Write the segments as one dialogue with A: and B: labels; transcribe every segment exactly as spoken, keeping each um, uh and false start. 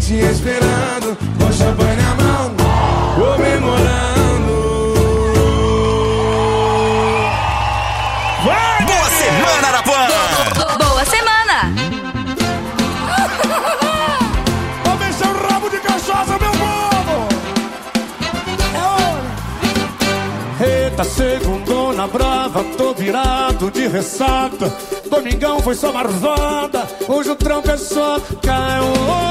A: te esperando, com champanhe na mão, comemorando.
B: Vai, boa semana, Arapuã!
C: Boa semana!
A: Vamos ver seu rabo de cachaça, meu povo! É hora! Eita, segundona brava, tô virado de ressaca. Domingão foi só marvada, hoje o trampo é só caiu.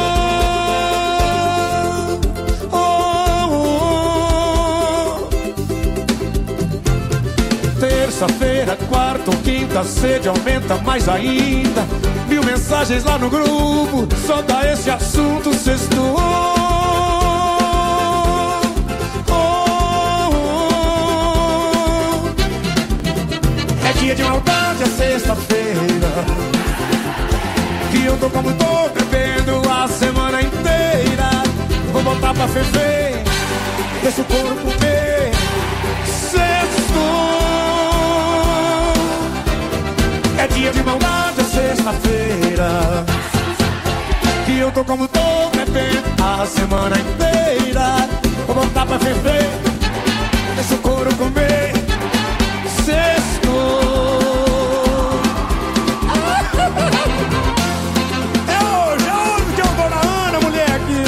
A: Terça-feira, quarta ou quinta, a sede aumenta mais ainda. Mil mensagens lá no grupo, só dá esse assunto sexto. É dia de maldade, é sexta-feira, que eu tô como tô, bebendo a semana inteira. Vou botar pra ferver, deixa o couro comer. Sexto. É dia de maldade, é sexta-feira, que eu tô como tô, bebendo a semana inteira. Vou botar pra ferver, deixa o couro comer. Sexto. É hoje, é hoje que eu tô na Ana, moleque.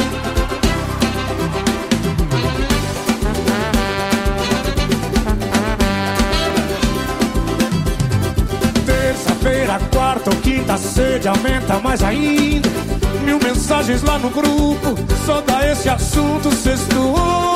A: Terça-feira, quarta ou quinta, a sede aumenta mais ainda. Mil mensagens lá no grupo, só dá esse assunto sexto.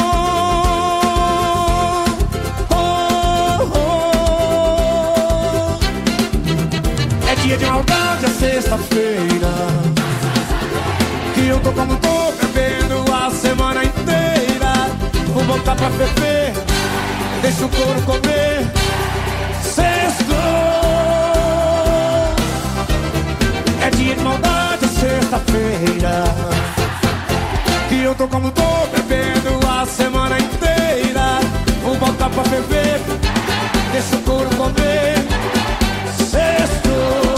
A: É dia de maldade, é sexta-feira, que eu tô como tô, bebendo a semana inteira. Vou botar pra ferver, deixa o couro comer. Sexto. É dia de maldade, é sexta-feira, que eu tô como tô, bebendo a semana inteira. Vou botar pra ferver, deixa o couro comer. Sexto.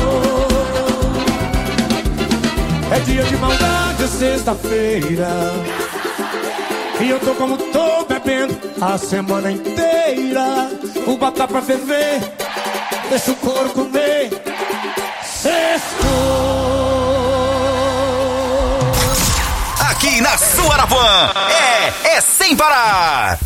A: É dia de maldade, é sexta-feira, e eu tô como tô, bebendo a semana inteira. Vou botar pra ferver, deixa o couro comer. Sexto.
B: Aqui na sua Arapuã, é, é sem parar.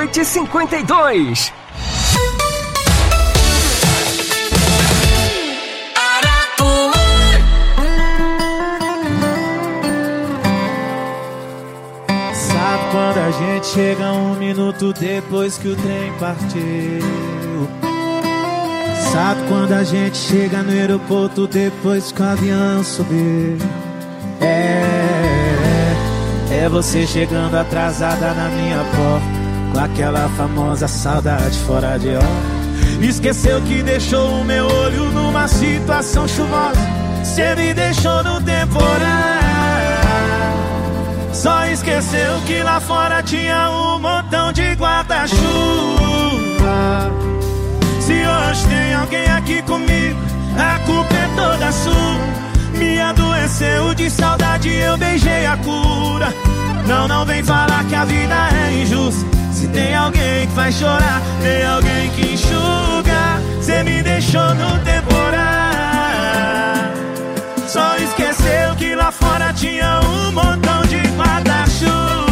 C: sete cinquenta e dois.
D: Sabe quando a gente chega um minuto depois que o trem partiu? Sabe quando a gente chega no aeroporto depois que o avião subiu? É, é você chegando atrasada na minha porta, com aquela famosa saudade fora de hora. Esqueceu que deixou o meu olho numa situação chuvosa, cê me deixou no temporal. Só esqueceu que lá fora tinha um montão de guarda-chuva. Se hoje tem alguém aqui comigo, a culpa é toda sua. Me adoeceu de saudade, eu beijei a cura. Não, não vem falar que a vida é injusta. Se tem alguém que faz chorar, tem alguém que enxuga. Cê me deixou no temporal. Só esqueceu que lá fora tinha um montão de guarda-chuva.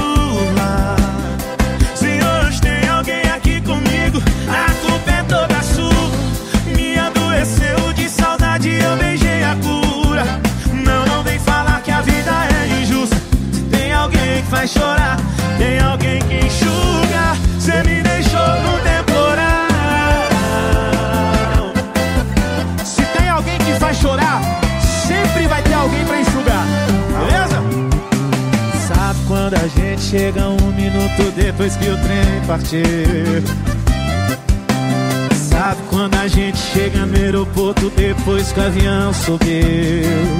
D: Se hoje tem alguém aqui comigo, a culpa é toda sua. Me adoeceu de saudade, eu beijei a cura. Não, não vem falar que a vida é injusta. Se tem alguém que faz chorar, tem alguém que enxuga. Cê me deixou no temporal. Se tem alguém que faz chorar, sempre vai ter alguém pra enxugar, beleza? Sabe quando a gente chega um minuto depois que o trem partiu? Sabe quando a gente chega no aeroporto depois que o avião subiu?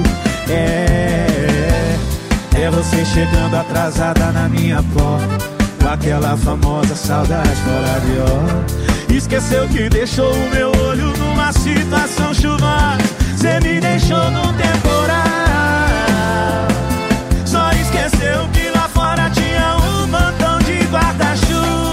D: É, é você chegando atrasada na minha porta, com aquela famosa saudade fora de hora. Esqueceu que deixou o meu olho numa situação chuvosa. Cê me deixou no temporal. Só esqueceu que lá fora tinha um montão de guarda-chuva.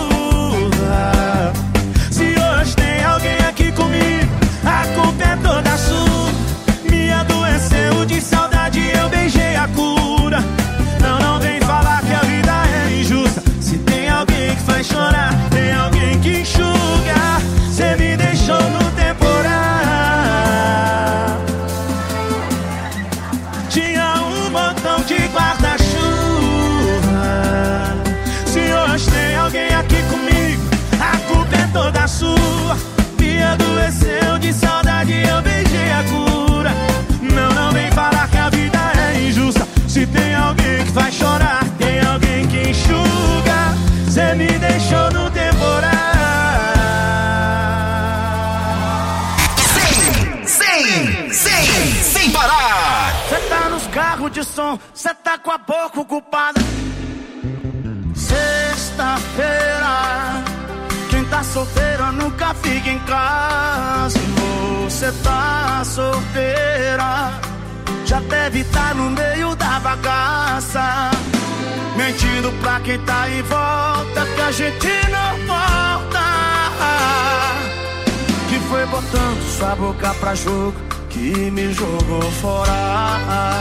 D: Se hoje tem alguém aqui comigo, a culpa é toda sua. Me adoeceu de saudade, eu beijei a cura. Não, não vem falar que a vida é injusta. Se tem alguém que faz chorar, tem alguém que enxuga. Cê me deixou no temporal. Tinha um montão de guarda-chuva. Se hoje tem alguém aqui comigo, a culpa é toda sua. Me adoeceu de saudade, eu beijei a cura. Não, não vem falar que a vida é injusta. Se tem alguém que faz chorar, tem alguém que enxuga. Cê me deixou no temporal.
B: Sem, sem, sem, sem parar.
A: Cê tá nos carros de som, cê tá com a boca ocupada. Sexta-feira, quem tá solteira nunca fica em casa. Você tá solteira, já deve estar no meio da bagaça, mentindo pra quem tá em volta que a gente não volta. Que foi botando sua boca pra jogo, que me jogou fora.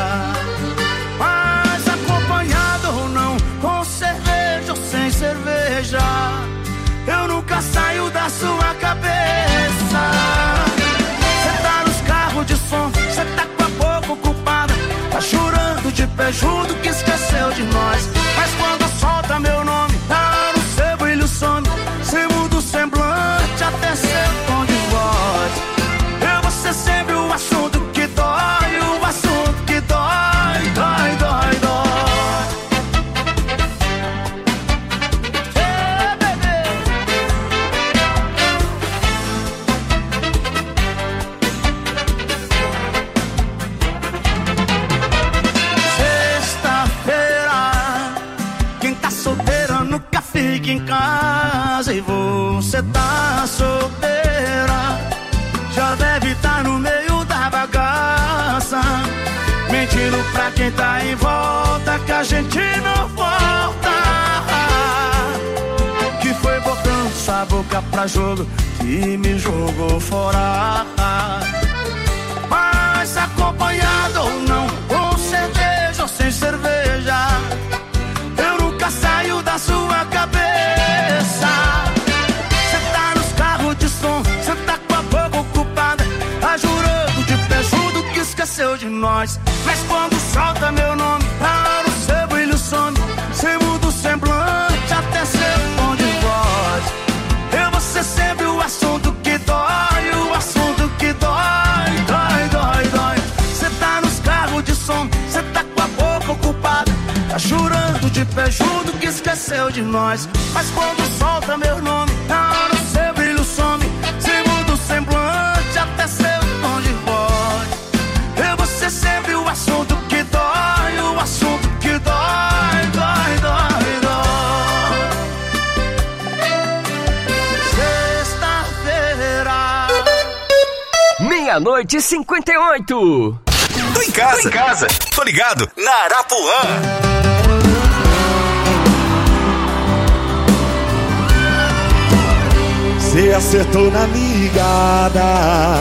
A: Mas acompanhado ou não, com cerveja ou sem cerveja, eu nunca saio da sua cabeça. Cê tá nos carros de som, cê tá com a boca ocupada, tá chorando de pé junto que esqueceu de nós. Mas quando solta meu nome, tá no seu brilho some. Cê muda o semblante até seu tom de voz. Eu vou ser sempre o assunto que dói, o assunto que dói, dói, dói, dói. Hey, bebê. Sexta-feira, quem tá solteira nunca fica em casa. E você tá solteira, já deve estar no meio da bagaça, mentindo pra quem tá em volta que a gente não volta. Que foi botando sua boca pra jogo, que me jogou fora. Mas acompanhado ou não, com cerveja ou sem cerveja, eu nunca saio da sua cabeça.
E: de nós. Mas quando solta meu nome, a hora o seu brilho some. Cê muda o semblante, até seu tom de voz. Eu vou ser sempre o assunto que dói, o assunto que dói, dói, dói, dói. Cê tá nos carros de som, cê tá com a boca ocupada, tá jurando de pé junto que esqueceu de nós. Mas quando solta meu nome, a hora o seu brilho some. Cê muda o semblante, até seu tom de voz. Eu vou ser sempre o assunto que dói, o assunto que dói, dói, dói, dói. Sexta-feira,
C: meia-noite e cinquenta e oito.
B: Tô em casa, tô em casa, tô ligado na Arapuã.
A: Cê acertou na ligada,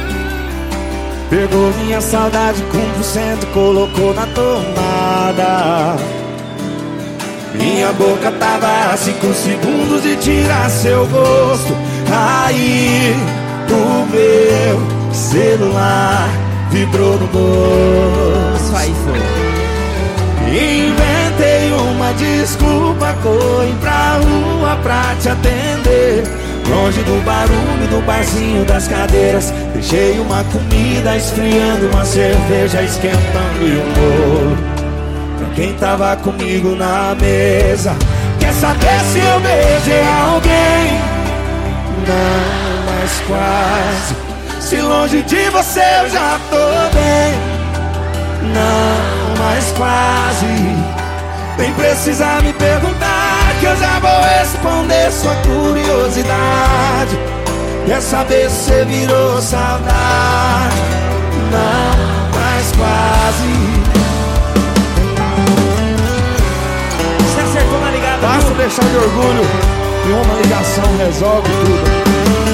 A: pegou minha saudade com um por cento, colocou na tomada. Minha boca tava a cinco segundos de tirar seu gosto. Aí o meu celular vibrou no bolso.
C: Aí foi.
A: Inventei uma desculpa, corri pra rua pra te atender. Longe do barulho do barzinho das cadeiras, deixei uma comida esfriando, uma cerveja esquentando e um bolo pra quem tava comigo na mesa. Quer saber se eu beijei alguém? Não, mas quase. Se longe de você eu já tô bem. Não, mas quase. Nem precisa me perguntar que eu já vou responder sua curiosidade. Quer saber se você virou saudade? Não, mas quase. Você acertou na ligada. Basta deixar de orgulho e uma ligação resolve tudo.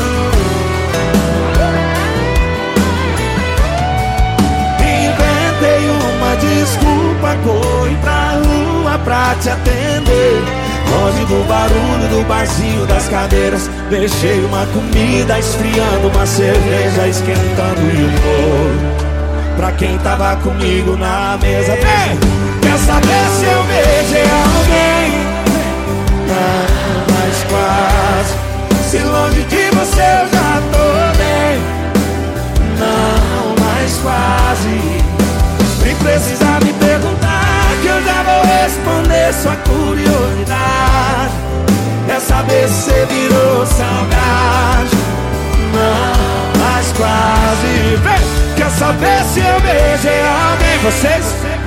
A: Inventei uma desculpa, corri pra rua pra te atender. Longe do barulho do barzinho das cadeiras, deixei uma comida esfriando, uma cerveja esquentando e um bolo pra quem tava comigo na mesa. Vem! Quer saber se eu beijei alguém? Não, mas quase. Se longe de você eu já tô bem. Não, mas quase. Nem precisa me perguntar que eu já vou responder sua curiosidade. Quer saber se você virou saudade? Não, mas quase. Vem! Quer saber se eu beijei alguém? Vocês?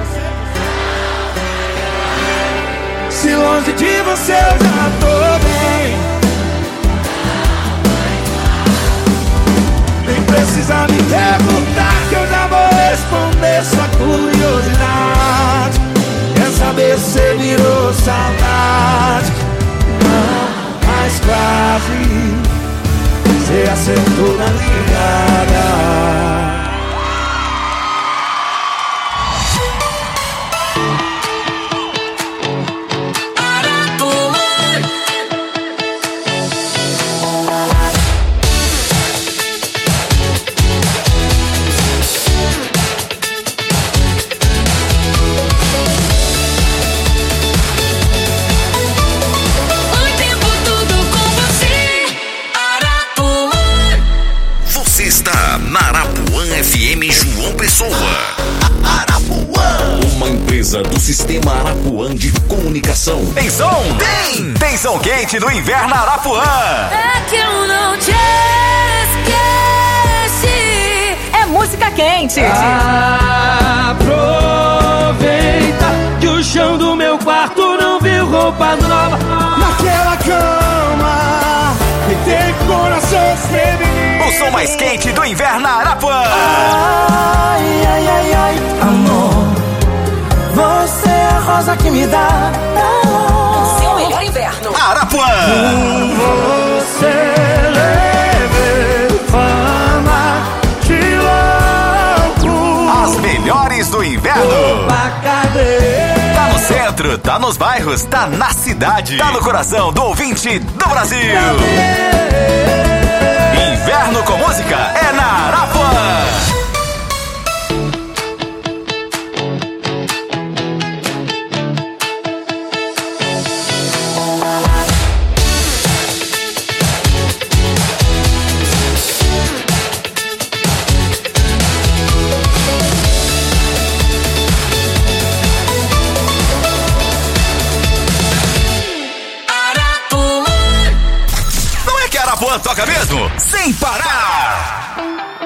A: Se longe de você eu já tô bem. Nem precisa me perguntar que eu já vou responder sua curiosidade. Quer saber se você virou saudade? Não, mas quase. Você acertou na ligada.
B: Uma empresa do Sistema Arapuã de Comunicação. Tem som? Tem! Tem som quente no Inverno Arapuã.
F: É que eu não te esqueci. É música quente.
D: Aproveita que o chão do meu quarto não viu roupa nova.
A: Naquela cama que tem coração feminino.
B: O som mais quente do Inverno Arapuã.
A: Ai, ai, ai, ai, amor, você é a rosa que me dá
F: Seu melhor inverno.
B: Arapuã.
A: Você leve fama de louco.
B: As melhores do inverno. Tá no centro, tá nos bairros, tá na cidade. Tá no coração do ouvinte do Brasil. Inverno com música é na Arapuã. ela toca mesmo, sem parar.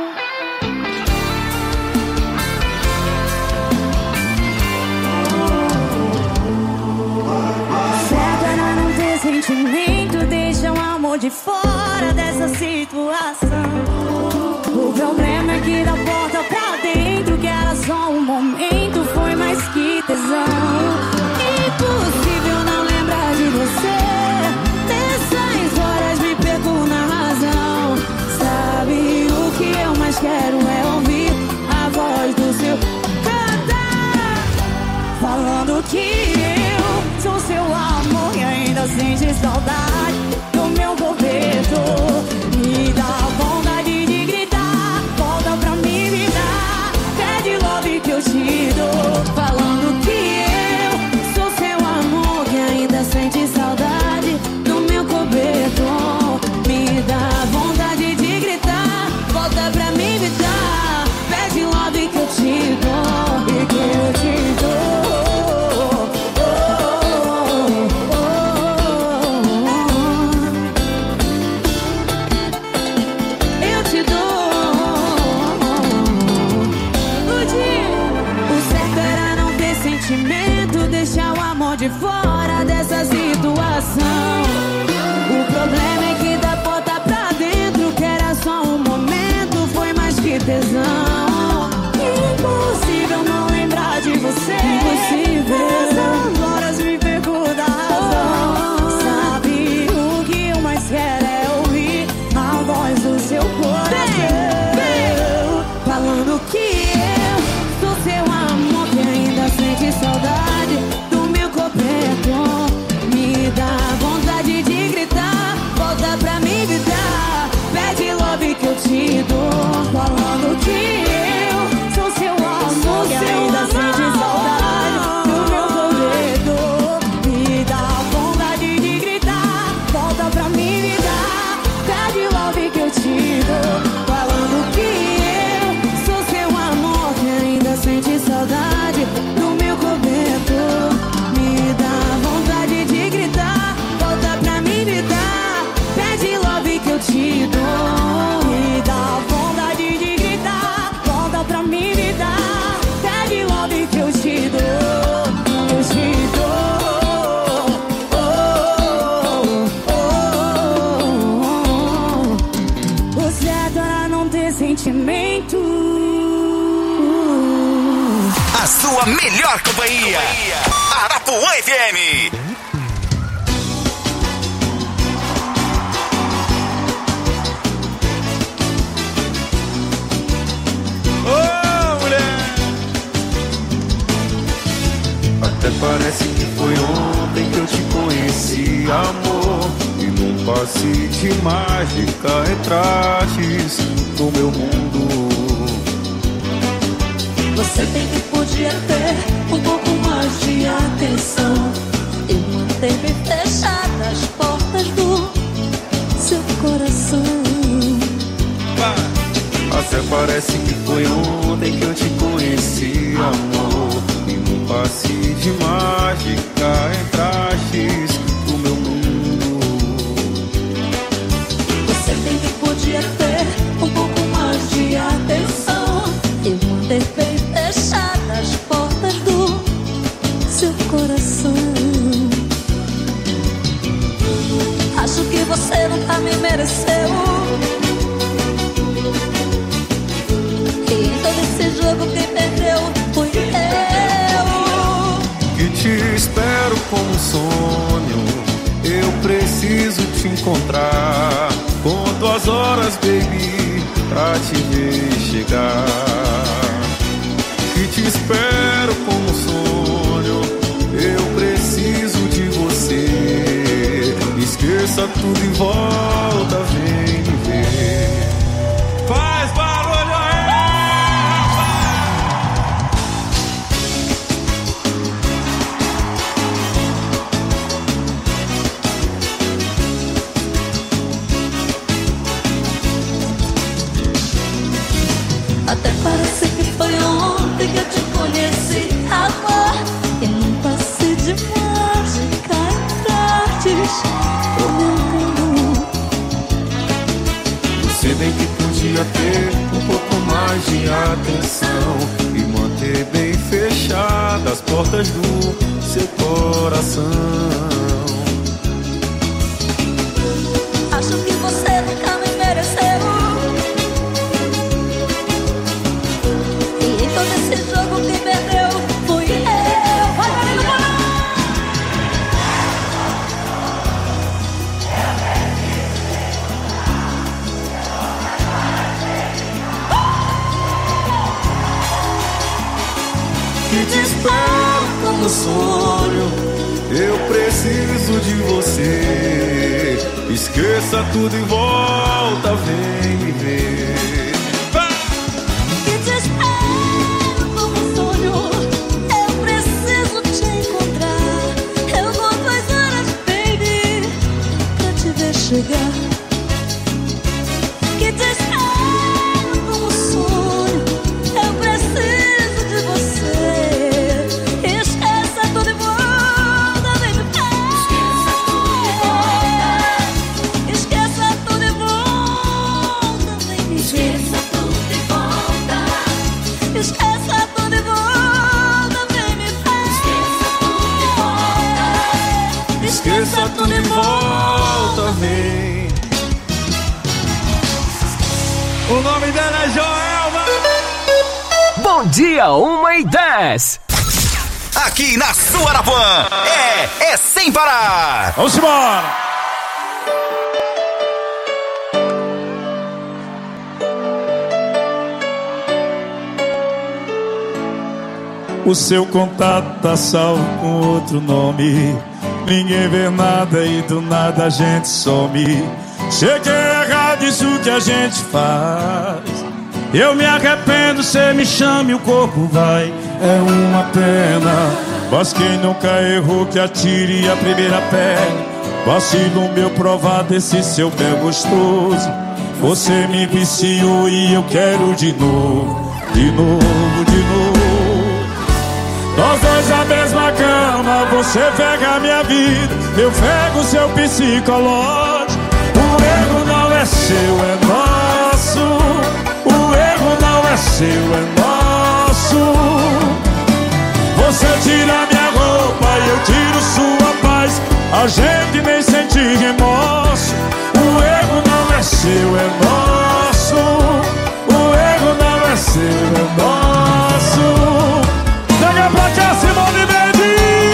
G: Certo era não ter sentimento, deixa o amor de fora dessa situação. O problema é que da porta pra dentro, que era só um momento, foi mais que tesão. Impossível não lembrar de você. Nessas horas me perco na razão. Sabe o que eu mais quero é ouvir a voz do seu cantar, falando que eu sou seu amor e ainda sente saudade do meu coberto. Me dá vontade de gritar, volta pra mim, me dá pede love que eu te dou, falando que eu sou seu amor que ainda sente saudade do meu cobertor. Me dá vontade de gritar, volta pra mim, me dá pede love que eu te dou e que eu te dou. Deixar o amor de fora dessa situação. O problema é que da porta pra dentro, que era só um momento, foi mais que tesão. Impossível não lembrar de você. Impossível. Essas horas me perco da razão. Sabe o que eu mais quero é ouvir a voz do seu coração, falando que eu sou seu amor que ainda sente saudade do meu cobertor. Me dá vontade de gritar, volta pra mim, me dá pede love que eu te dou, falando que eu sou seu amor que ainda sente saudade do meu cobertor. Me dá vontade de gritar, volta pra mim, me dá pede love que eu te dou, falando que eu sou seu amor que ainda sente saudade do meu cobertor. Me dá vontade de gritar, volta pra mim, me dá pede love que eu te dou. Me dá vontade de gritar, volta pra mim, me dá pede love que eu te dou. Eu te dou. Oh, oh, oh, oh. O certo era não ter sentimento.
B: A sua melhor companhia, Arapuã F M.
D: Ô, mulher! Até parece que foi ontem que eu te conheci, amor. E num passe de mágica entrastes no meu mundo.
G: Você bem que podia ter um pouco mais de atenção. Eu manteve fechadas as portas do seu coração.
D: Até parece que foi ontem que eu te conheci, amor. E num passe de mágica entrastes no meu mundo.
G: Você bem que podia ter um pouco mais de atenção. Eu manteve fechadas as portas do seu coração. Acho que você nunca me mereceu. E em todo esse jogo quem perdeu fui eu.
D: Que te espero como um sonho. Eu preciso te encontrar. Conto as horas, baby, pra te ver chegar. Que te espero como um sonho. Eu preciso de você. Esqueça tudo em volta, vem me ver. Faz barulho aí!
G: Até parece que foi ontem que eu te conheci, amor. E num passe de mágica entrastes no meu mundo.
D: atenção e manter bem fechadas as portas do seu coração.
G: Acho que você nunca me mereceu, e em todo esse jogo quem perdeu fui eu. Vai, vai, vai, vai.
D: Que te espero como sonho, eu preciso de você. Esqueça tudo e volta, vem me ver.
G: Que te espero como sonho, eu preciso te encontrar. Eu vou duas horas, baby, pra te ver chegar. Que te espero como sonho, eu preciso de você. Esqueça tudo e volta, vem me ver. Esqueça tudo e volta, vem me ver. Esqueça tudo e volta. Esqueça tudo e volta, vem me ver.
D: Esqueça tudo e volta, vem. O nome dela é Joelma.
C: Bom dia, uma e dez.
B: Aqui na sua Arapuã é, é sem parar.
D: Vamos embora. O seu contato tá salvo com outro nome. Ninguém vê nada e do nada a gente some. Cheguei errado, isso que a gente faz. Eu me arrependo, cê me chama e o corpo vai. É uma pena, mas quem nunca errou que atire a primeira pedra. Vacilo meu provar desse seu pé gostoso. Você me viciou e eu quero de novo, de novo, de novo. Nós dois na mesma cama, você pega a minha vida, eu pego o seu psicológico. O erro não é seu, é nosso. O erro não é seu, é nosso. Você tira minha roupa e eu tiro sua paz. A gente nem sente remorso. O erro não é seu, é nosso. O erro não é seu, é nosso. Chega pra cá, Simone Mendes.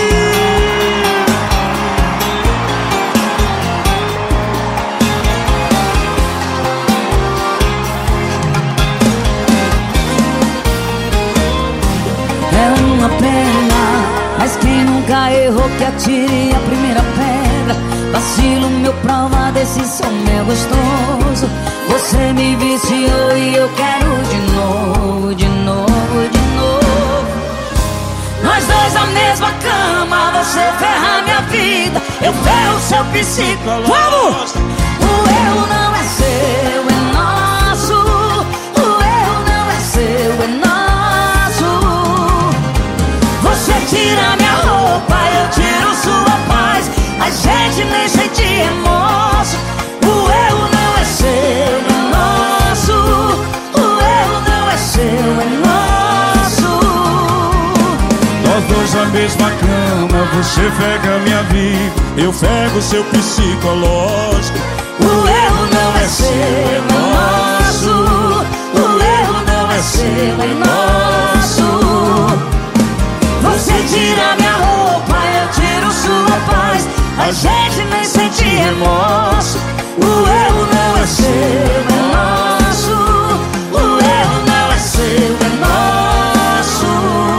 G: É uma pena, mas quem nunca errou que atire a primeira pedra. Vacilo meu prova desse som meu gostoso. Você me viciou e eu quero de novo, de novo, de novo. Nós dois na mesma cama, você ferra minha vida, eu ferro seu psicológico. Vamos! O erro não é seu, é nosso. O erro não é seu, é nosso. Você tira minha roupa, eu tiro sua paz. A gente nem sente remorso. O erro não é seu, é nosso. O erro não é seu, é nosso.
D: Nós dois na mesma cama, você pega minha vida, eu pego seu psicológico.
G: O erro não é seu, é nosso. O erro não é seu, é nosso. Você tira minha roupa, eu tiro sua paz. A gente nem sente remorso. O erro não é seu, é nosso. O erro não é seu, é nosso.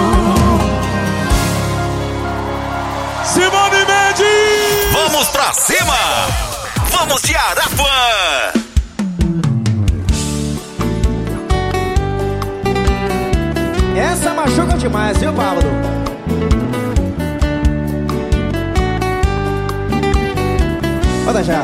D: Simone Mendes!
B: Vamos pra cima! Vamos de Arapuã!
H: Essa machuca demais, viu, Pablo? Bota já.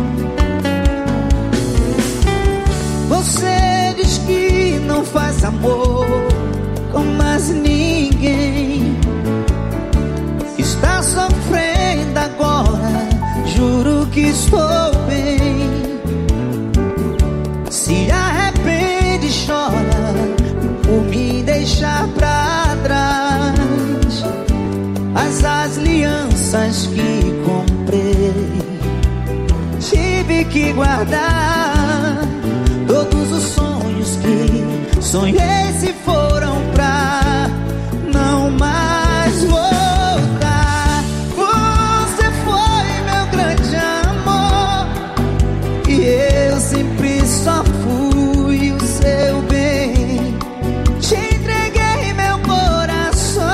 I: Você diz que não faz amor com mais ninguém. Está sofrendo agora, juro que estou bem. Se arrepende, chora, alianças que comprei. Tive que guardar todos os sonhos que sonhei, se foram pra não mais voltar. Você foi meu grande amor e eu sempre só fui o seu bem. Te entreguei meu coração.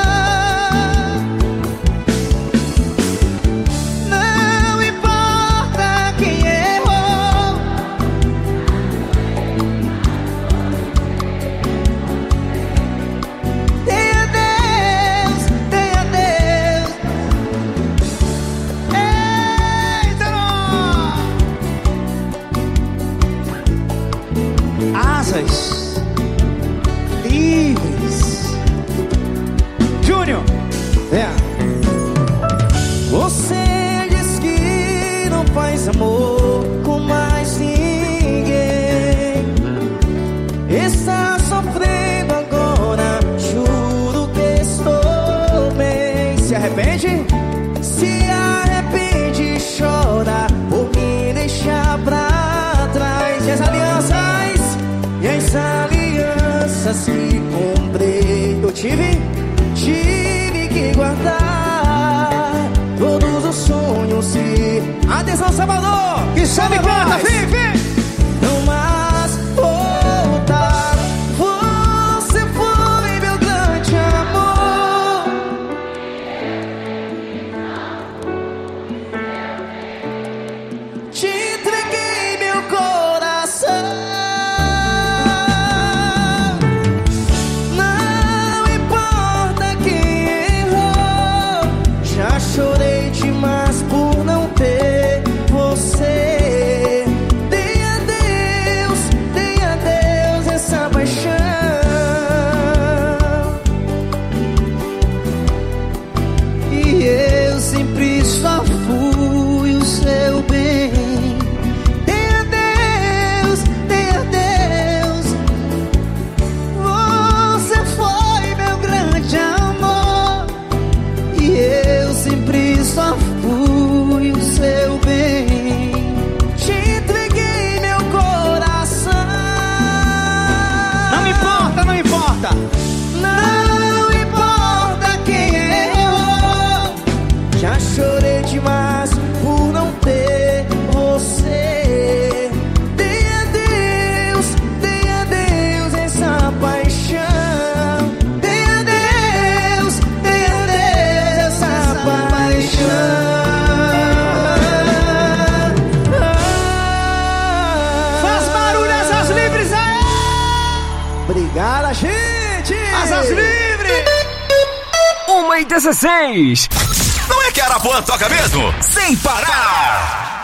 I: Não importa quem errou, tenha Deus, tenha Deus. Eita, asas livres. Júnior, é. Você diz que não faz amor com mais ninguém. Está sofrendo agora, juro que estou bem. Se arrepende? Se arrepende, chora por me deixar pra trás. E as alianças, e as alianças que comprei, eu tive, tive que guardar todos os sonhos e... Atenção, Salvador, que sabe canta, vem, vem! Não mais voltar. Você foi meu grande amor. Te entreguei meu coração. Não importa quem errou, já chorei demais por não ter você. Dei a Deus, dei a Deus essa paixão. E eu sempre só fui o seu bem. Dei a Deus, dei a Deus. Você foi meu grande amor e eu sempre só fui o seu bem. Te entreguei meu coração. Não importa, não importa. Não importa quem errou, já chorei demais por não ter você. Dei a Deus, dei a Deus essa paixão. Dei a Deus, dei a Deus essa paixão. Faz barulho, asas livres aí! Obrigada, gente! Asas livres!
C: uma e dezesseis.
B: Não é que Arapuã toca mesmo? Sem parar!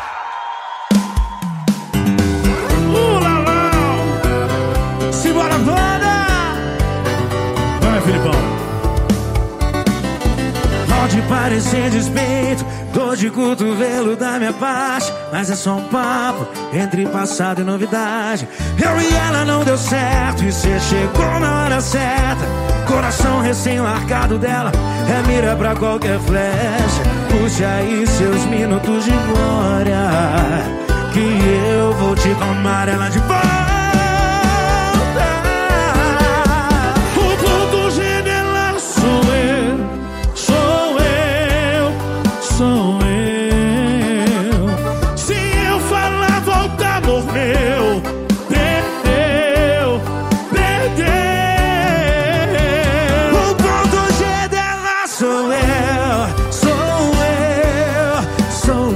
D: Simbora, banda! Vai, Filipão. Pode parecer despeito, dor de cotovelo da minha parte, mas é só um papo entre passado e novidade. Eu e ela não deu certo e cê chegou na hora certa. Coração recém-largado dela é mira pra qualquer flecha. Puxe aí seus minutos de glória, que eu vou te tomar ela de volta. O ponto G dela sou eu, sou eu, sou eu. Se eu falar volta, amor meu, perdeu, perdeu. O ponto G dela sou eu, sou eu, sou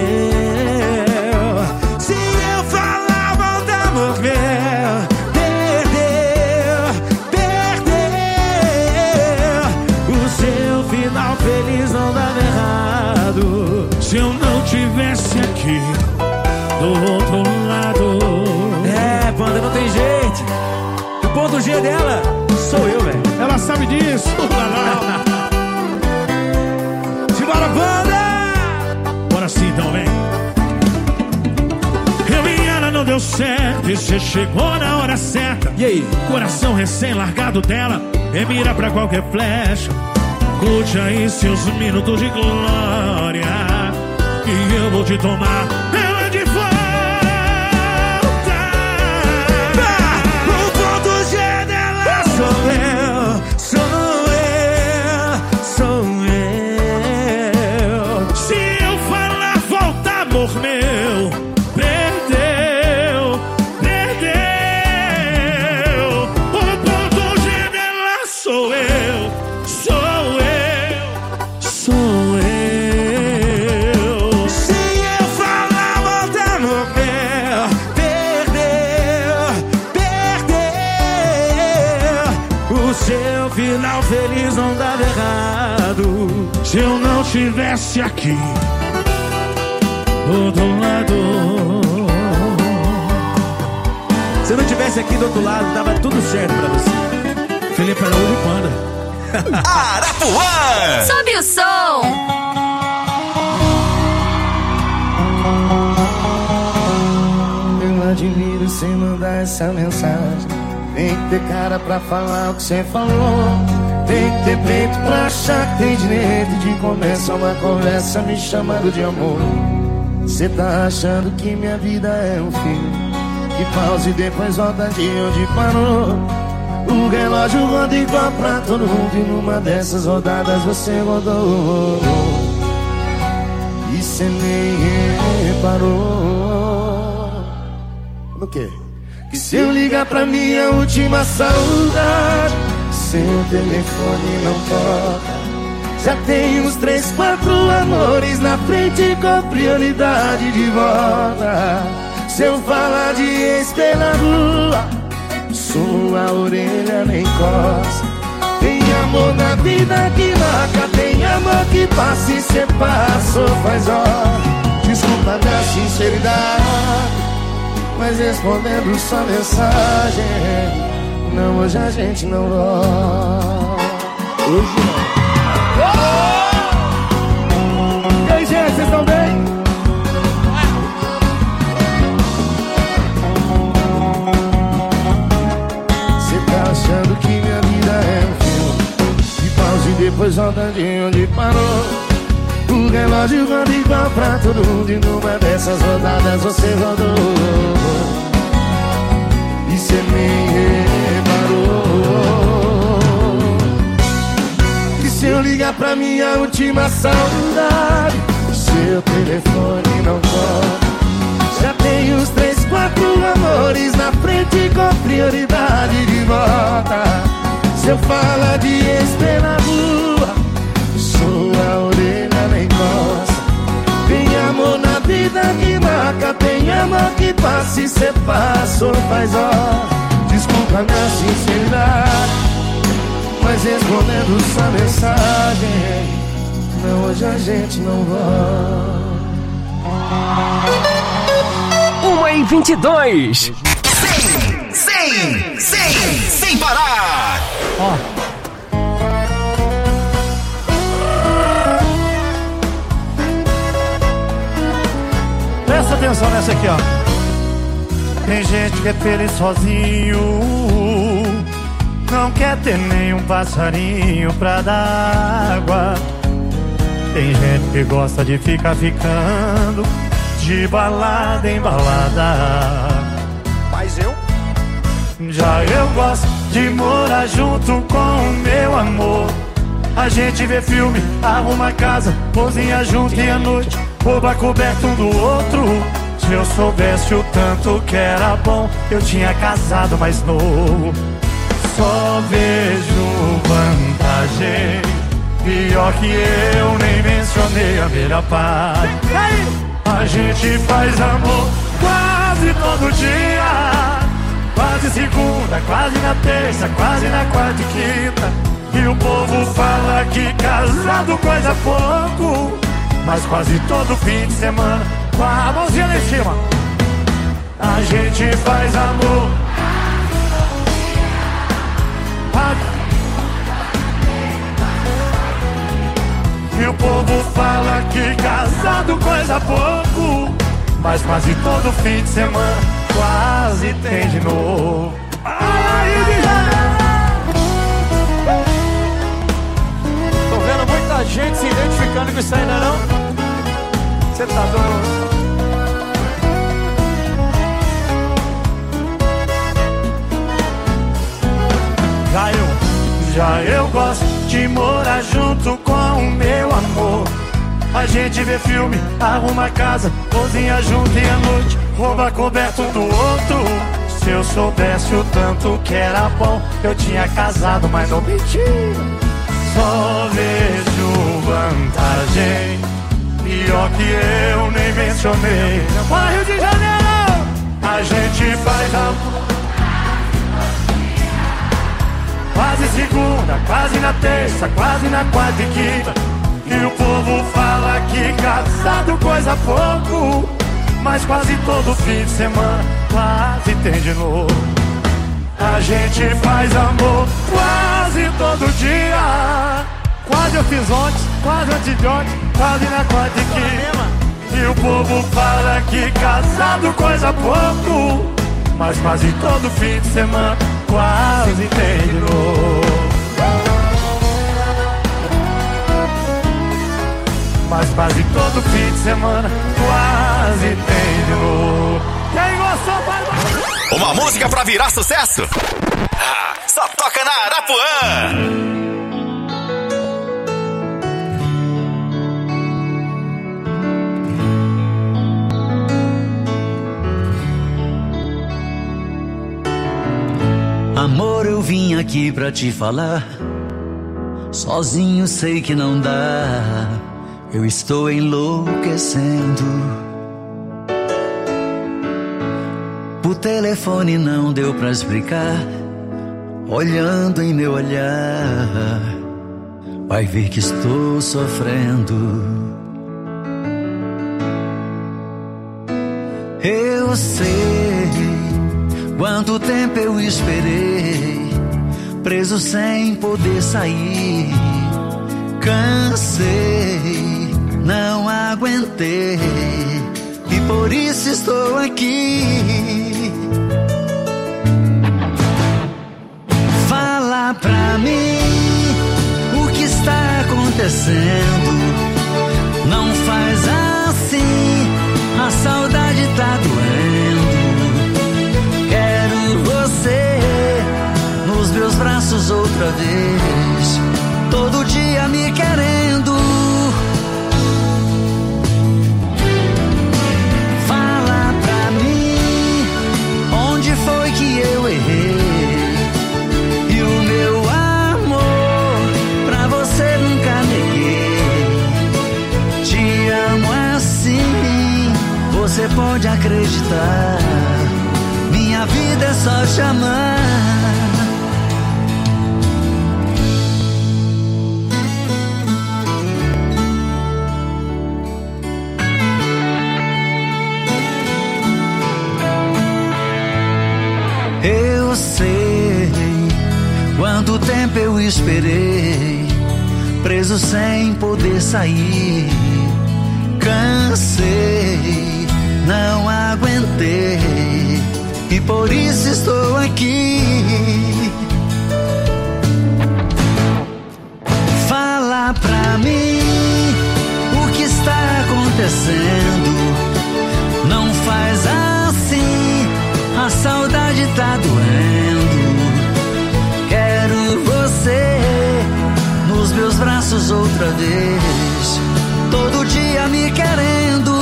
D: eu. Se eu falar volta, amor meu, perdeu, perdeu. O seu final feliz não dava errado se eu não tivesse aqui do outro lado. É, banda, não tem jeito. O ponto G dela sou eu, velho. Ela sabe disso. Simbora, banda! Bora sim, então, vem. Eu e ela não deu certo e cê chegou na hora certa. E aí? Coração recém-largado dela é mira pra qualquer flecha. Curte aí seus minutos de glória, e eu vou te tomar ela de volta. O ponto G dela sou eu, sou eu, sou eu. Se eu falar volta, amor meu, perdeu, perdeu. O ponto G dela sou eu, sou eu, sou eu. Se eu falar volta, amor meu, perdeu, perdeu. O seu final feliz não dava errado se eu não estivesse aqui do outro lado.
H: Se eu não tivesse aqui do outro lado, dava tudo certo pra você.
D: Felipe Araújo e Panda.
B: Arapuã!
F: Sobe o som.
I: Eu admiro você mandar essa mensagem. Tem que ter cara pra falar o que você falou. Tem que ter peito pra achar que tem direito de começar uma conversa me chamando de amor. Cê tá achando que minha vida é um filme que pausa e depois volta de onde parou. O relógio roda igual pra todo mundo e numa dessas rodadas você rodou. E cê nem reparou. No quê? Que se eu ligar pra minha última saudade, seu telefone não toca. Já tem uns três, quatro amores na frente com prioridade de volta. Se eu falar de ex pela rua, sua orelha nem coça. Tem amor na vida que marca, tem amor que passa e cê passou faz hora. Desculpa minha sinceridade, mas respondendo sua mensagem, não, hoje a gente não volta. Hoje não. E aí, gente, vocês estão bem? Você tá achando que minha vida é um filme que pausa e depois volta de onde parou. O relógio roda igual pra todo mundo e numa dessas rodadas você rodou. E cê nem reparou. E se eu ligar pra minha última saudade, seu telefone não toca. Já tem uns três, quatro amores na frente com prioridade de volta. Se eu falar de ex pela rua, sua orelha nem coça. Tem amor na vida que marca, tem amor que passa e cê passou faz hora. Desculpa minha sinceridade, mas respondendo sua mensagem, não, hoje a gente não volta.
C: Uma e vinte e dois.
B: Sem, sem, sem, sem parar.
D: Ó. Presta atenção nessa aqui, ó. Tem gente que é feliz sozinho, não quer ter nenhum passarinho pra dar água. Tem gente que gosta de ficar ficando de balada em balada.
E: Mas eu?
D: Já eu gosto de morar junto com o meu amor. A gente vê filme, arruma casa, cozinha junto e à noite rouba coberto um do outro. Se eu soubesse o tanto que era bom, eu tinha casado mais novo. Só vejo vantagem, pior que eu nem mencionei a melhor parte. A gente faz amor quase todo dia, quase segunda, quase na terça, quase na quarta e quinta. E o povo fala que casado coisa pouco, mas quase todo fim de semana, com a mãozinha lá em cima, a gente faz amor. E o povo fala que casado coisa pouco, mas quase todo fim de semana quase tem de novo. Aí,
E: tô vendo
D: a gente se identificando com isso aí, não é não? Você tá doido?
E: Já eu, já eu gosto de morar junto com o meu amor. A gente vê filme, arruma casa, cozinha junto e à noite rouba coberto do outro. Se eu soubesse o tanto que era bom, eu tinha casado, mas não menti. Só vejo vantagem, pior que eu nem mencionei. Bora, Rio de Janeiro! A gente faz amor quase segunda, quase na terça, quase na quarta e quinta. E o povo fala que casado coisa pouco, mas quase todo fim de semana quase tem de novo. A gente faz amor quase todo dia.
D: Quase eu fiz ontem, quase antes de ontem,
E: quase na quarta e quinta. E o povo fala que casado coisa pouco, mas quase todo fim de semana quase tem de novo. Mas quase todo fim de semana quase tem de novo. Quem gostou faz mais.
B: Uma música pra virar sucesso? Ah, só toca na Arapuã.
J: Amor, eu vim aqui pra te falar. Sozinho sei que não dá. Eu estou enlouquecendo. Por telefone não deu pra explicar. Olhando em meu olhar, vai ver que estou sofrendo. Eu sei quanto tempo eu esperei, preso sem poder sair. Cansei, não aguentei, e por isso estou aqui. Fala pra mim o que está acontecendo. Não faz assim, a saudade tá doendo. Quero você nos meus braços outra vez, todo dia me querendo. Fala pra mim onde foi que eu errei, e o meu amor pra você nunca neguei. Te amo assim, você pode acreditar. Minha vida é só chamar. Eu sei quanto tempo eu esperei, preso sem poder sair. Cansei, não aguentei, e por isso estou aqui. Fala pra mim o que está acontecendo. Não faz assim, a saudade tá doendo. Quero você nos meus braços outra vez, todo dia me querendo.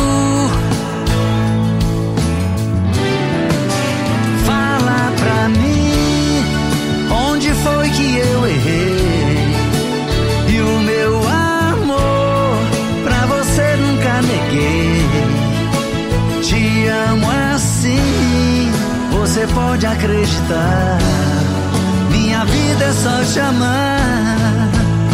J: Fala pra mim onde foi que eu errei, e o meu amor pra você nunca neguei. Te amo assim, você pode acreditar. Minha vida é só chamar.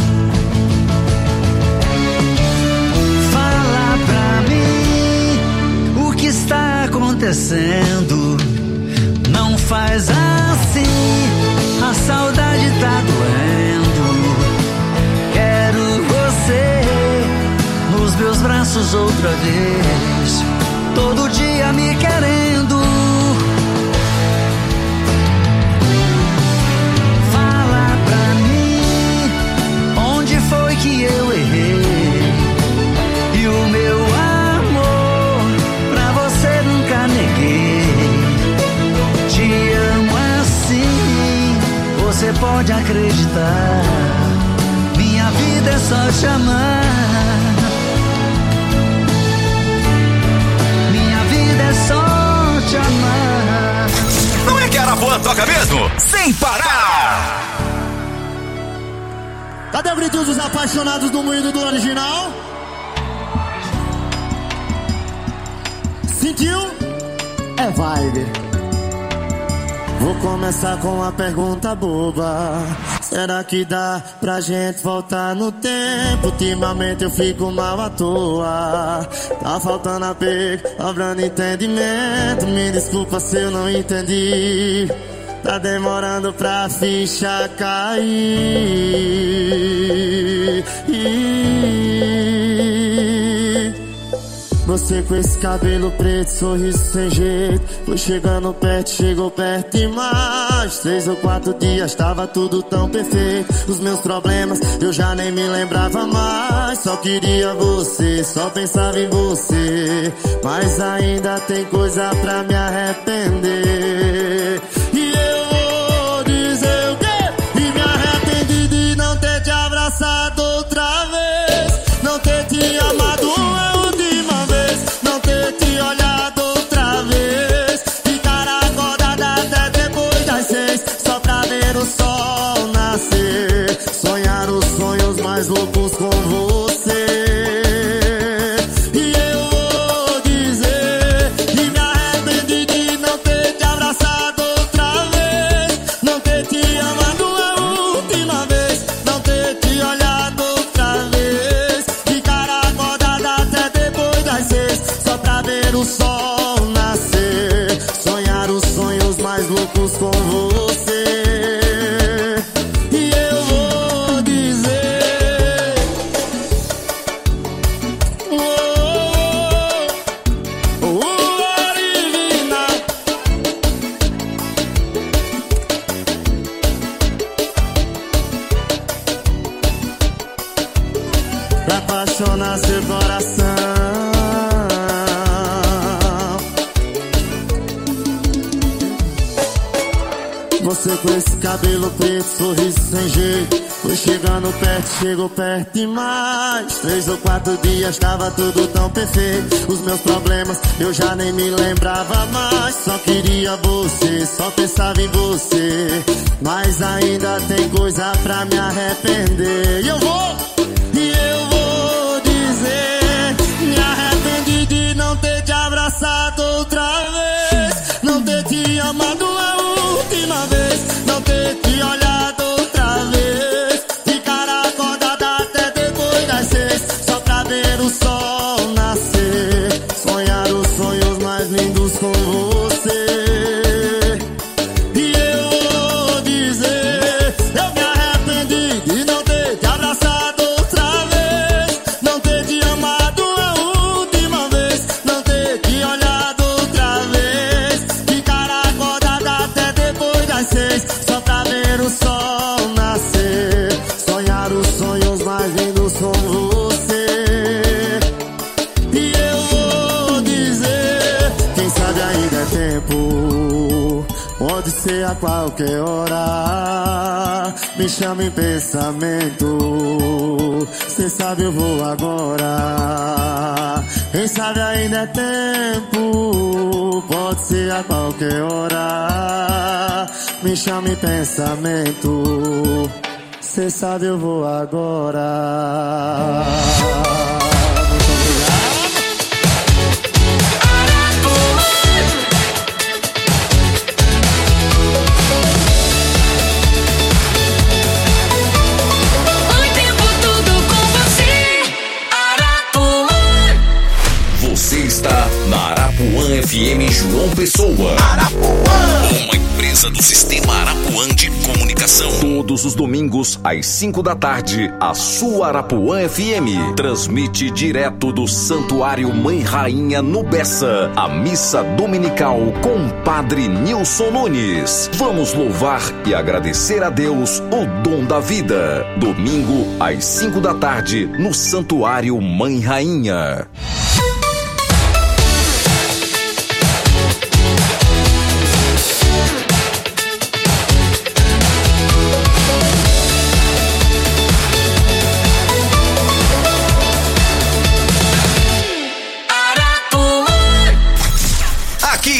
J: Fala pra mim o que está acontecendo. Não faz assim, a saudade tá doendo. Quero você nos meus braços outra vez, todo dia me querendo. Fala pra mim onde foi que eu errei, pode acreditar. Minha vida é só te amar. Minha vida é só te amar.
B: Não é que Arapuã toca mesmo? Sem parar!
I: Cadê o grito dos apaixonados do moído do original? Sentiu? É vibe. Vou começar com uma pergunta boba. Será que dá pra gente voltar no tempo? Ultimamente eu fico mal à toa. Tá faltando apego, sobrando entendimento. Me desculpa se eu não entendi. Tá demorando pra ficha cair. Você com esse cabelo preto, sorriso sem jeito. Foi chegando perto, chegou perto e mais. Três ou quatro dias, tava tudo tão perfeito. Os meus problemas, eu já nem me lembrava mais. Só queria você, só pensava em você. Mas ainda tem coisa pra me arrepender. E eu vou dizer o quê? E me arrependi de não ter te abraçado outra vez. Não ter te amado uma última vez. Não ter te olhado outra vez. Ficar acordada até depois das seis, só pra ver o sol nascer. Sonhar os sonhos mais loucos com você. E eu vou dizer que me arrependi de não ter te abraçado outra vez. Não ter te amado a última vez. Não ter te olhado outra vez. Ficar acordada até depois das seis, só pra ver o sol nascer. Sonhar os sonhos mais loucos com você. E eu vou dizer, oh, oh, oh, original. Pra apaixonar seu coração. Você com esse cabelo preto, sorriso sem jeito. Foi chegando perto, chegou perto e mais. Três ou quatro dias, tava tudo tão perfeito. Os meus problemas, eu já nem me lembrava mais. Só queria você, só pensava em você. Mas ainda tem coisa pra me arrepender. E eu vou, e eu vou dizer, me arrependi de não ter te abraçado outra vez. Não ter te amado a última vez. Não ter te olhado outra vez. Ficar acordada até depois das seis, só pra ver o sol nascer. Sonhar os sonhos mais lindos com você. E eu vou dizer, eu me arrependi de não ter te abraçado outra vez. Não ter te amado a última vez. Não ter te olhado outra vez. Ficar acordada até depois das seis, só pra ver o sol nascer. Sonhar os sonhos mais lindos com você. E eu vou dizer, quem sabe ainda é tempo. Pode ser a qualquer hora. Me chama em pensamento. Cê sabe eu vou agora. Quem sabe ainda é tempo. Pode ser a qualquer hora. Me chama em pensamento. Cê sabe eu vou agora. Muito obrigado.
F: O tempo todo com você, Arapuã.
B: Você está na Arapuã F M João Pessoa. Arapuã, uma empresa do Sistema Arapuã de Comunicação. Todos os domingos, às cinco da tarde, a sua Arapuã F M transmite direto do Santuário Mãe Rainha no Bessa, a missa dominical com o Padre Nilson Nunes. Vamos louvar e agradecer a Deus o dom da vida. Domingo, às cinco da tarde, no Santuário Mãe Rainha.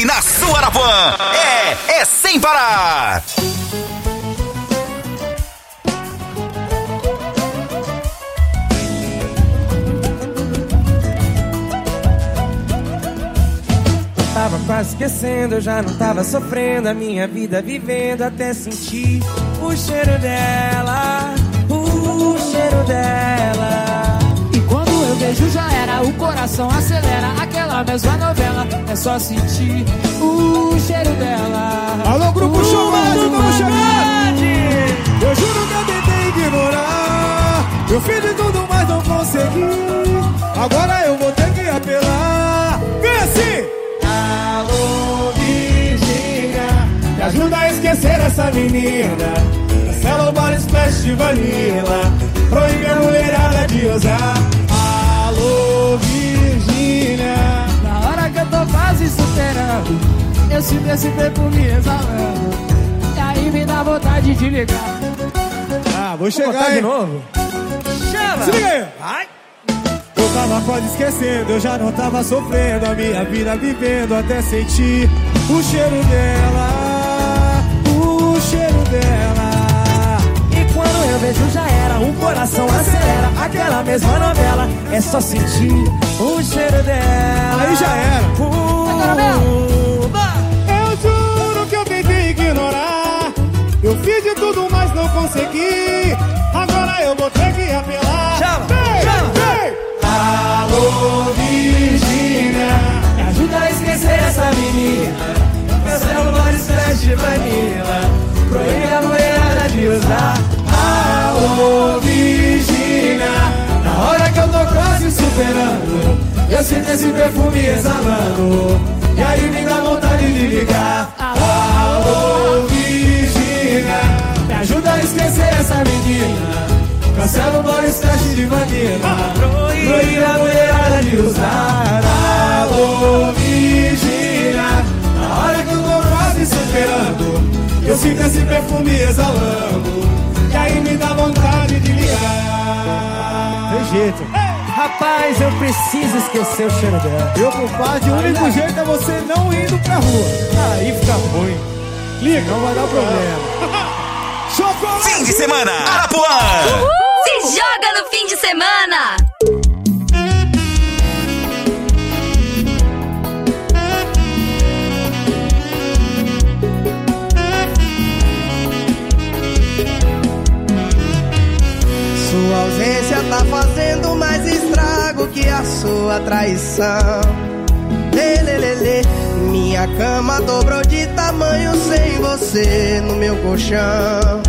B: na sua Arapuã. É, é sem parar.
K: Tava quase esquecendo, eu já não tava sofrendo a minha vida vivendo até sentir o cheiro dela, o cheiro dela.
L: E quando eu vejo já era, o coração acelera, aquela mesma novela, é só sentir o cheiro dela.
A: Alô, Grupo Showmatch, vamos chegar! Eu juro que eu tentei ignorar, eu fiz de tudo, mas não consegui. Agora eu vou ter que apelar. Vem assim! Alô, Virgínia, me ajuda a esquecer essa menina. Cancela o bar Splash de Vanilla, proíbe a mulherada de usar. Alô, Virgínia,
L: na hora que eu tô quase superando, eu sinto esse perfume exalando, e aí me dá vontade de ligar.
A: Ah, vou chegar de novo.
K: Chama!
A: Se liga aí!
K: Vai!
A: Eu tava quase esquecendo, eu já não tava sofrendo a minha vida vivendo até sentir o cheiro dela, o cheiro dela.
K: E quando eu vejo já era, o coração acelera, aquela mesma novela, é só sentir o cheiro dela.
A: Aí já era.
K: Uh,
A: eu juro que eu tentei ignorar, eu fiz de tudo, mas não consegui. Agora eu vou ter que apelar.
K: Chama,
A: vem,
K: chama.
A: Vem. Alô, Virgínia,
K: me ajuda a esquecer essa menina. Cancela o bar Splash de Vanilla, proíbe a mulherada de usar.
A: alô, Virgínia,
K: na hora que eu tô quase superando, eu sinto esse perfume exalando, e aí me dá vontade de ligar.
A: alô, Virgínia,
K: me ajuda a esquecer essa menina. Cancela o bar Splash de Vanilla, proíbe a mulherada de usar.
A: alô, Virgínia,
K: na hora que eu tô quase superando,
A: eu sinto esse perfume exalando,
K: e aí me dá vontade de ligar.
A: Tem jeito.
K: Rapaz, eu preciso esquecer o cheiro dela.
A: Meu compadre, o único jeito é você não indo pra rua.
K: Aí fica ruim.
A: Liga, não vai dar problema. Chocolate!
B: Fim de semana, Arapuã!
F: Se joga no fim de semana!
M: Sua ausência tá fazendo mais estrago que a sua traição. Lê, lê, lê, lê. Minha cama dobrou de tamanho sem você no meu colchão.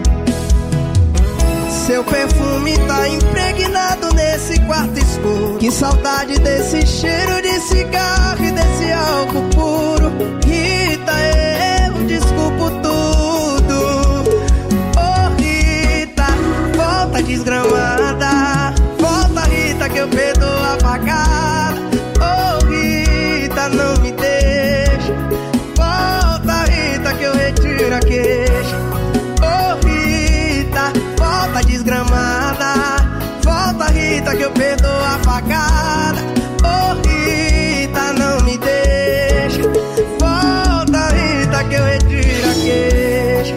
M: Seu perfume tá impregnado nesse quarto escuro. Que saudade desse cheiro de cigarro e desse álcool puro. Rita, eu desculpo tudo. Oh Rita, volta desgramada. Volta Rita que eu perdoo a facada. Oh Rita, não me deixa. Volta Rita que eu retiro a queixa. Oh Rita, volta desgramada. Volta Rita que eu perdoo a facada. Oh Rita, não me deixa. Volta Rita que eu retiro a queixa.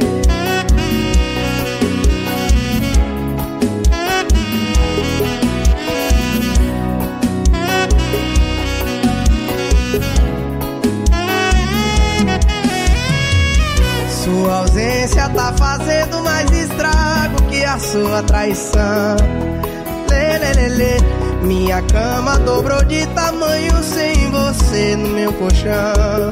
M: Sua ausência tá fazendo mais estrago que a sua traição. Lê, lê, lê, lê. Minha cama dobrou de tamanho sem você no meu colchão.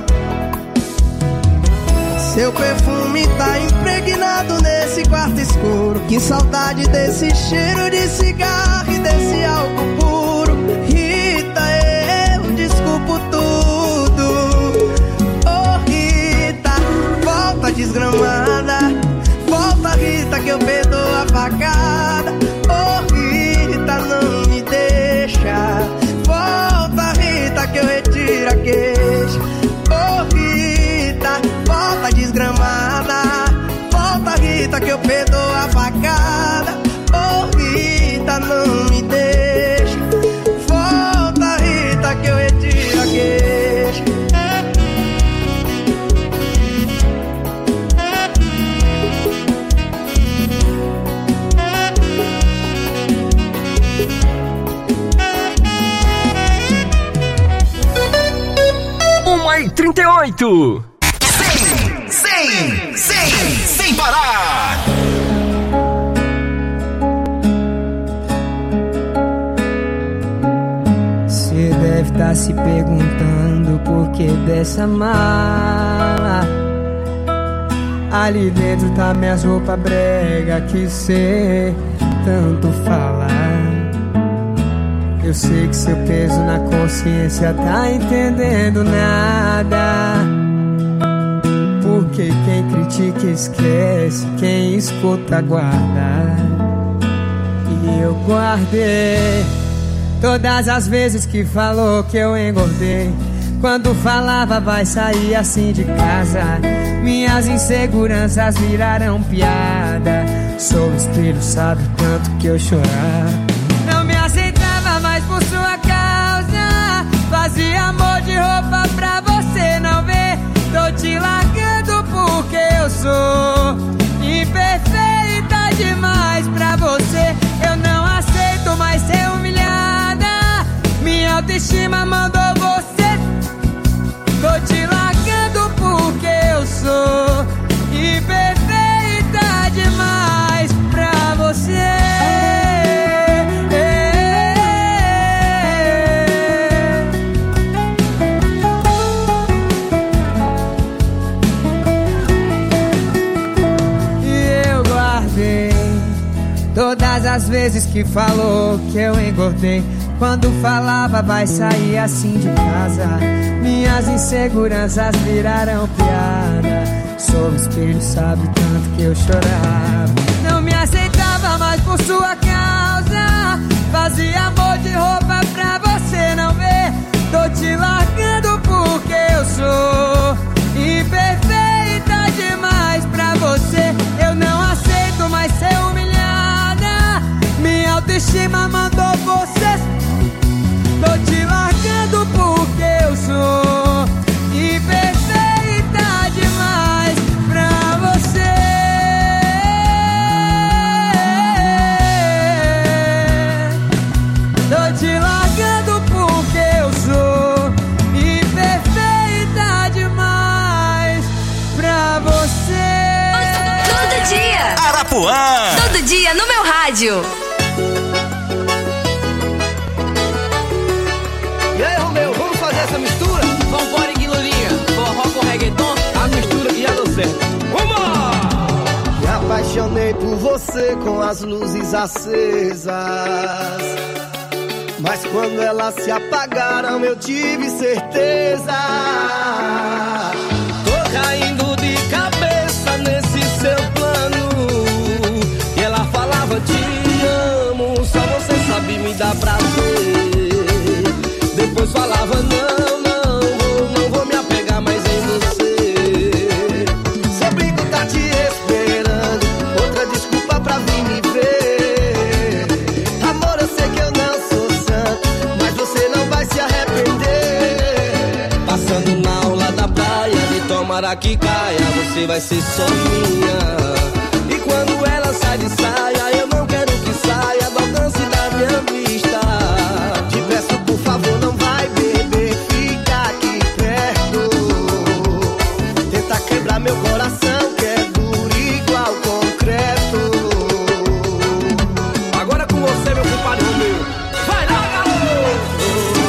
M: Seu perfume tá impregnado nesse quarto escuro. Que saudade desse cheiro de cigarro e desse álcool puro. Rita, eu desculpo tudo. Oh Rita, volta desgramada. Volta Rita que eu perdoo a facada. Oh Rita, não me deixa. Volta Rita que eu retiro a queixa. Oh Rita, volta desgramada. Volta Rita que eu perdoo a facada. Oh Rita, não me deixa.
C: trinta e oito.
B: Sem, sem, sem, sem parar.
K: Você deve estar se perguntando por que dessa mala. Ali dentro tá minhas roupas brega que cê tanto fala. Eu sei que seu peso na consciência tá entendendo nada. Porque quem critica esquece, quem escuta guarda. E eu guardei todas as vezes que falou que eu engordei. Quando falava vai sair assim de casa, minhas inseguranças viraram piada. Sou o espelho, sabe o tanto que eu chorava. Não me aceitava mais por sua causa. Fazia amor de roupa pra você não ver. Tô te largando porque eu sou imperfeita demais pra você. Eu não aceito mais ser humilhada. Minha autoestima mandou você. Tô te largando porque eu sou imperfeita demais pra você. E eu guardei todas as vezes que falou que eu engordei. Quando falava vai sair assim de casa, minhas inseguranças viraram piada. Sou o espelho, sabe tanto que eu chorava. Não me aceitava mais por sua causa. Fazia amor de roupa pra você não ver. Tô te largando porque eu sou imperfeita demais pra você. Eu não aceito mais ser humilhada. Minha autoestima mandou você. Tô te largando porque eu sou imperfeita demais pra você. Tô te largando porque eu sou imperfeita demais pra você.
F: Todo dia.
B: Arapuã.
F: Todo dia no meu rádio.
E: Essa mistura, vambora em guilurinha, forró com reggaeton, a mistura que já deu certo. Vamos!
M: Me apaixonei por você com as luzes acesas, mas quando elas se apagaram eu tive certeza.
E: Tô caindo de cabeça nesse seu plano. E ela falava te amo, só você sabe me dar prazer. Depois falava não, não vou, não vou me apegar mais em você.
M: Seu brinco tá te esperando, outra desculpa pra vir me ver. Amor, eu sei que eu não sou santo, mas você não vai se arrepender.
E: Passando na aula da praia, de tomara que caia, você vai ser só minha. E quando ela sai de saia, eu não quero que saia do alcance da minha vista.
M: Te peço por favor, não vai beber, fica aqui perto. Tenta quebrar meu coração que é duro igual concreto.
E: Agora com você, meu compadre Romeu. Vai lá, garoto!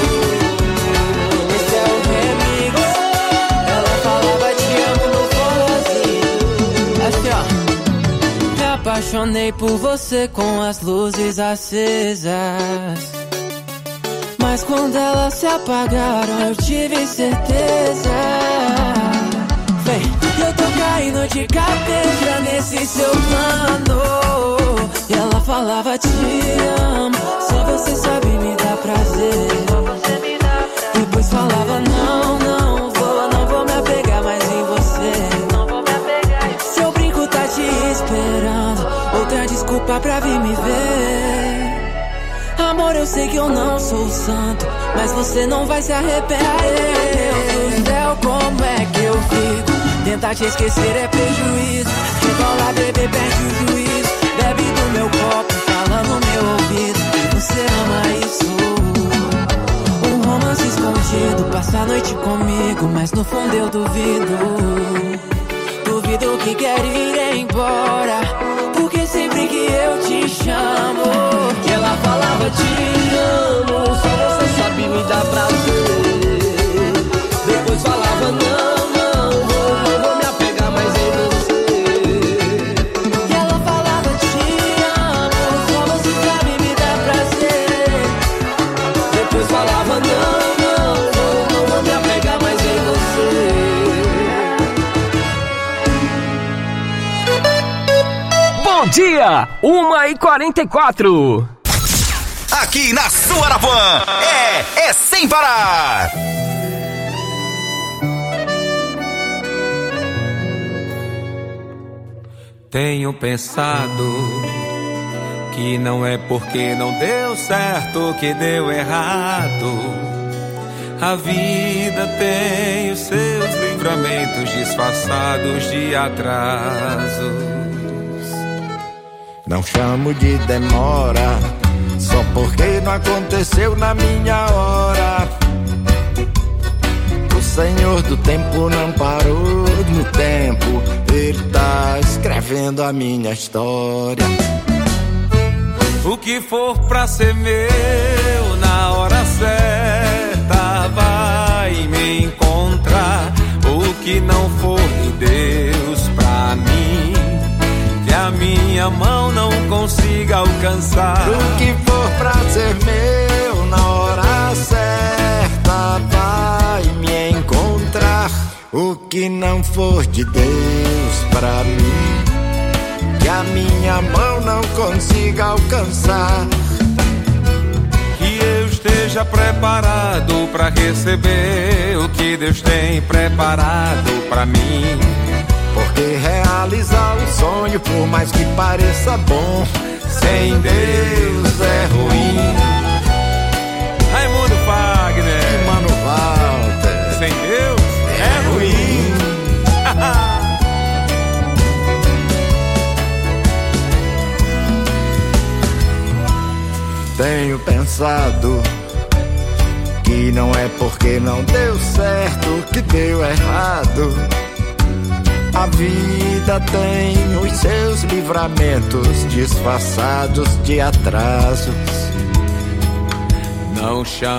K: Esse é o remix. Ela falava te amo no forrozinho. Assim, ó. Me apaixonei por você com as luzes acesas, mas quando elas se apagaram eu tive certeza. Vem, eu tô caindo de cabeça nesse seu plano. E ela falava te amo, só você sabe me dar prazer. Depois falava não, não vou, não vou me apegar mais em você. Não vou me apegar. Seu brinco tá te esperando, outra desculpa pra vir me ver. Amor, eu sei que eu não sou santo, mas você não vai se arrepender. Meu Deus do céu, como é que eu fico? Tentar te esquecer é prejuízo. Rebola, bebê, perde o juízo. Bebe do meu copo, fala no meu ouvido. Você ama isso? Um romance escondido, passa a noite comigo.
N: comigo, mas no fundo eu duvido. Duvido que quer ir embora, porque sempre que eu te chamo, ela falava te amo, só você sabe me dar prazer. Depois falava não, não vou, não vou me apegar mais em você. E ela falava te amo, só você sabe me dar prazer. Depois falava não, não vou, não vou me apegar mais em você.
C: Bom dia, uma e quarenta e quatro.
B: Aqui na sua Arapuã, é, é sem parar.
O: Tenho pensado que não é porque não deu certo que deu errado. A vida tem os seus livramentos disfarçados de atraso.
I: Não chamo de demora, só porque não aconteceu na minha hora. O Senhor do tempo não parou no tempo, Ele tá escrevendo a minha história.
O: O que for pra ser meu na hora certa vai me encontrar. O que não for de Deus pra mim, que a minha mão não consiga alcançar.
I: O que for pra ser meu na hora certa vai me encontrar. O que não for de Deus pra mim, que a minha mão não consiga alcançar.
O: Que eu esteja preparado pra receber o que Deus tem preparado pra mim.
I: Porque realizar o sonho, por mais que pareça bom, sem Deus é ruim.
O: Raimundo Fagner
I: e Mano Walter,
O: sem Deus é, é ruim.
I: Tenho pensado que não é porque não deu certo que deu errado. A vida tem os seus livramentos disfarçados de atrasos.
O: Não chama